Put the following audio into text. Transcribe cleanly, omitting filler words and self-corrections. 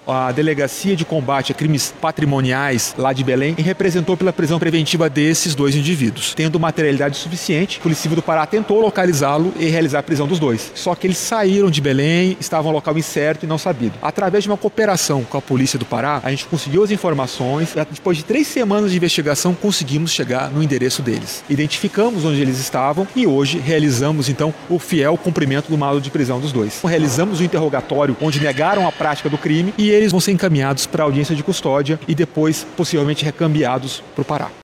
a Delegacia de Combate a Crimes Patrimoniais lá de Belém e representou pela prisão preventiva desses dois indivíduos. Tendo materialidade suficiente, o Polícia Civil do Pará tentou localizá-lo e realizar a prisão dos dois. Só que eles saíram de Belém, estavam no local incerto e não sabido. Através de uma cooperação com a Polícia do Pará, a gente conseguiu as informações e depois de 3 semanas de investigação conseguimos chegar no endereço deles. Identificamos onde eles estavam e hoje realizamos então o fiel cumprimento do mandado de prisão dos dois. Realizamos o interrogatório onde negaram a prática do crime e eles vão ser encaminhados para a audiência de custódia e depois possivelmente recambiados para o Pará.